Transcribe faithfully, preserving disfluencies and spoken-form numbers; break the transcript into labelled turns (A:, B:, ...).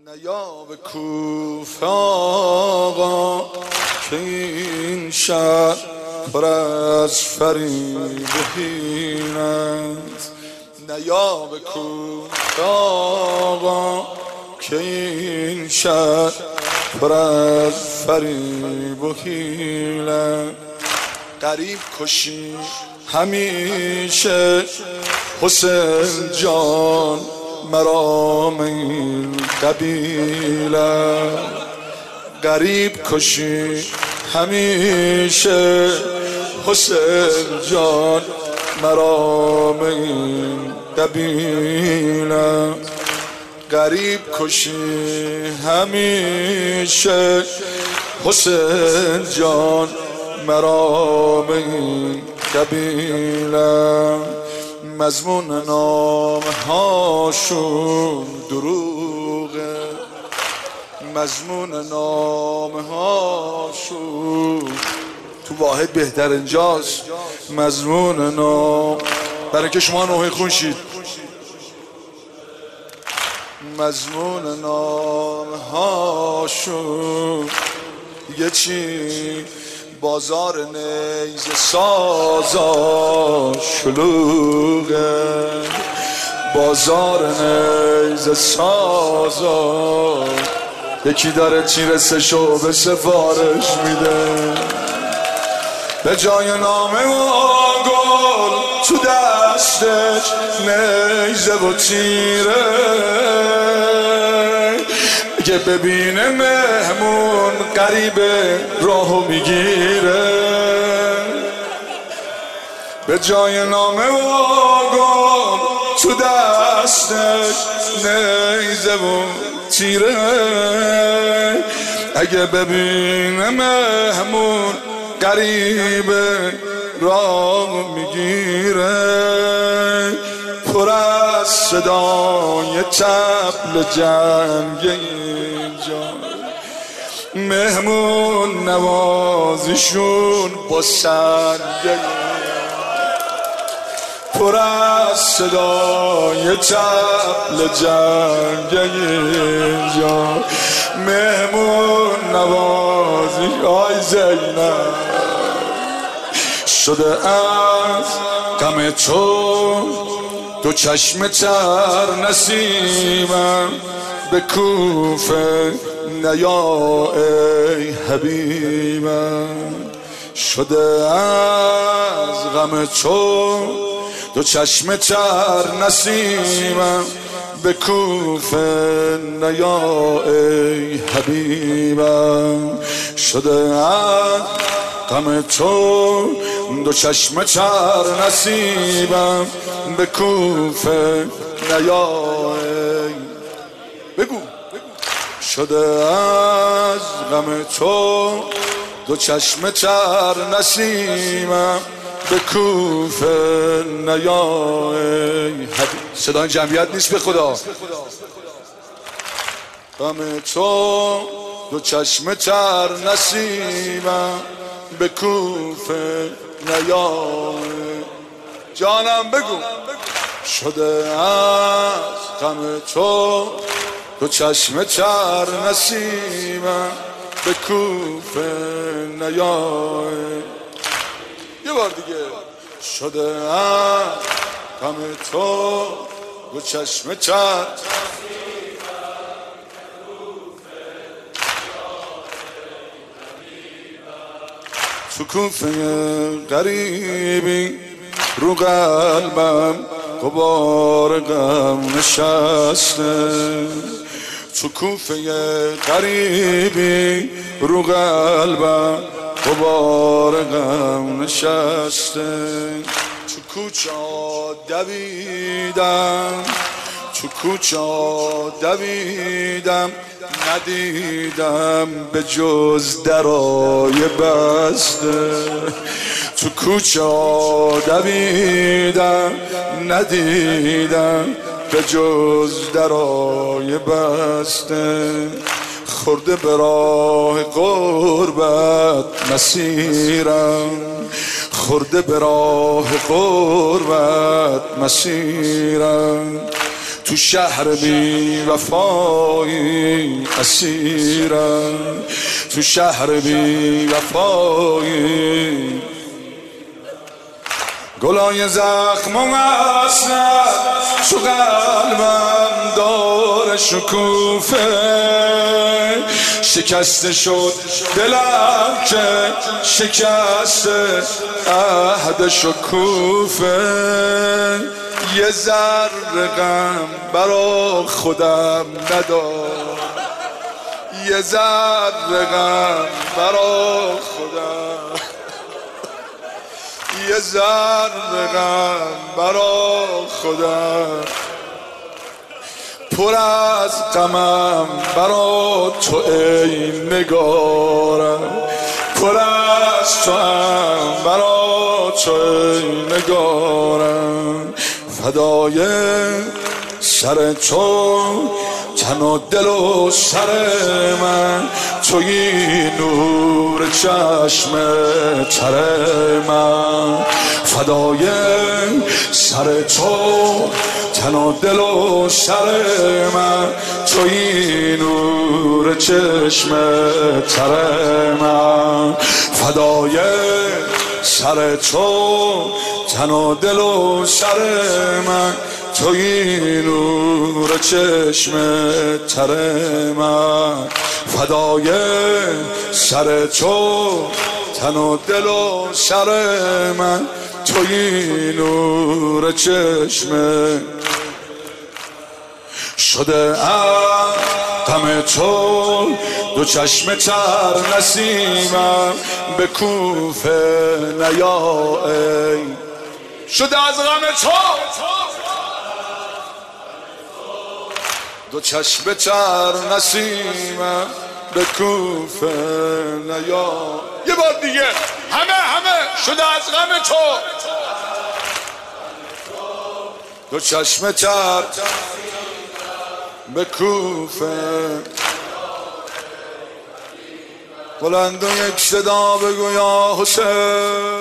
A: نیاب کوفه آقا که این شهر پر از فریب و حیله است. نیاب کوفه آقا که این شهر پر از فریب و حیله. غریب کشی همیشه حسین جان مرام این قبیله. غریب کشی همیشه حسین جان مرام این قبیله. غریب کشی همیشه حسین جان مرام این قبیله. مضمون نامه هاشون دروغه، مضمون نامه هاشون تو واحد بهتر اینجاست. مضمون نام برای که شما نوحه خون شید. مضمون نامه هاشون دیگه چی؟ بازار نیزه سازا شلوغه، بازار نیزه سازا یکی داره تیرسشو به سفارش میده. به جای نامه و گل تو دستش نیزه و تیره. که ببینه مهمون غریبه راهو میگیره. به جای نامه و گل تو دستش نیزه و تیره. اگه ببینه مهمون غریبه راه میگیره. پر از صدای طبل جنگ اینجا، مهمون نوازشون با سنگ. پر از صدای طبل جنگ اینجا، مهمون نوازش. آی زینب شده از غم تو دو چشم تر نسیمم. به کوفه نیا ای حبیبم. شده از غم تو دو چشم تر نسیمم. به کوفه نیا ای حبیبم. شده از غم تو دو چشم تر نسیبم. به کوفه نیا ای بگو. شده از غم تو دو چشم تر نسیمم. به کوفه نیا ای حبیب. صدای جمعیت نیست به خدا. غم تو دو چشم تر نسیمم. به کوفه نیا جانم بگو. شده از غم تو دو چشم تر نسیمم. به کوفه نیا یه بار دیگه. شده از غم تو دو چشم تر تو کوفه غریبی رو قلبم غبار غم نشسته. تو کوفه غریبی رو قلبم غبار غم نشسته. تو کوچه دویدم، تو کوچه دویدم ندیدم به جز درای بسته. تو کوچه دویدم ندیدم به جز درای بسته. خورده به راه غربت مسیرم، خورده به راه غربت مسیرم. تو شهر بی وفایی اسیرم، تو شهر بی وفایی گلای زخمم اصلا تو قلبم داره شکوفه، شکسته شد دلم که شکسته عهد شکوفه. یه ذره غم برا خودم ندار، یه ذره غم برا خودم، یه ذره غم برا خودم، پر از غمم برا تو ای نگارم، پر از تو هم برا تو ای نگارم. فدای سر تو تن و دل و سر من، توی نور چشم تر من. فدای سر تو تن و دل و سر من، توی نور چشم تر من. فدای سر تو تن و دل و سر من، توی نور چشم تر من. فدای سر تو تن و دل و سر من، توی نور چشم شده ام غم تو دو چشم تر نسیمم، به کوفه نیا ای شده از غم تو دو چشم تر نسیمم، به کوفه نیا. یه بار دیگه همه همه شده از غم تو دو چشم تر، به کوفه. بلند و یک صدا بگو یا حسین.